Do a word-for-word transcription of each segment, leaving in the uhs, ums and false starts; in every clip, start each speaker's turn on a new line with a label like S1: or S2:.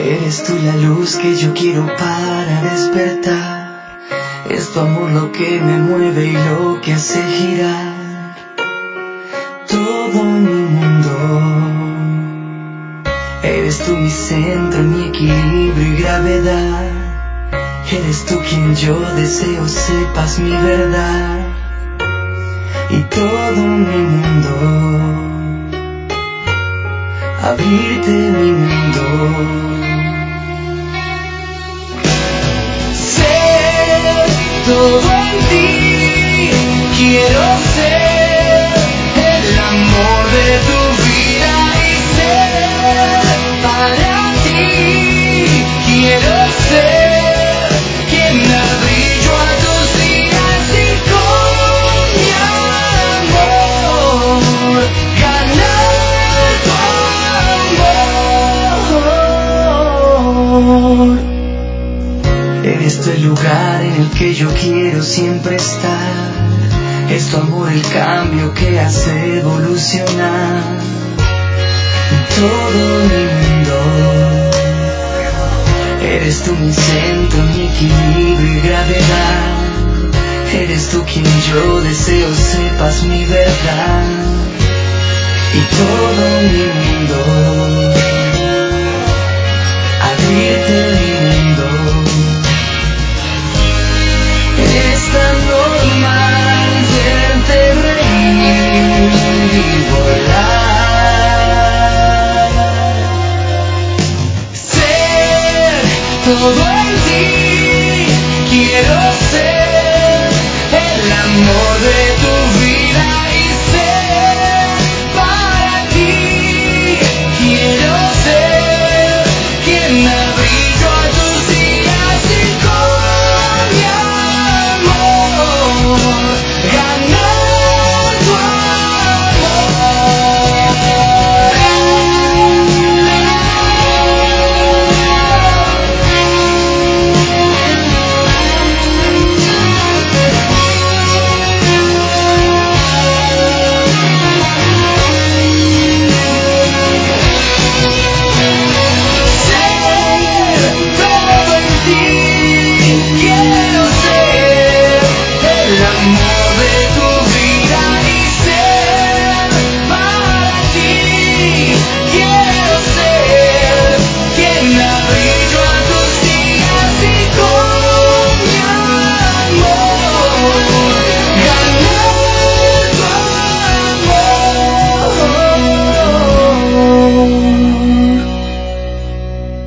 S1: Eres tú la luz que yo quiero para despertar. Es tu amor lo que me mueve y lo que hace girar todo mi mundo. Eres tú mi centro, mi equilibrio y gravedad. Eres tú quien yo deseo sepas mi verdad y todo mi mundo. Abrirte mi mundo. Ser todo en ti, quiero ser el amor de tu vida y ser para ti. Quiero ser quien da brillo a tus días y con mi amor ganar tu amor. Eres tú el lugar en el que yo quiero siempre estar. Es tu amor el cambio que hace evolucionar todo mi mundo. Eres tú mi centro, mi equilibrio y gravedad. Eres tú quien yo deseo sepas mi verdad y todo mi mundo. Abrirte mi mundo. Es tan normal verte reír y volar. Ser todo en ti, quiero ser el amor de tu vida y ser para ti. Quiero ser quien da brillo a tus días y con mi amor ganar tu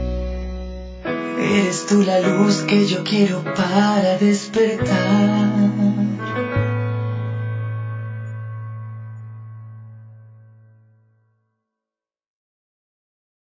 S1: Eres tú la luz que yo quiero para despertar.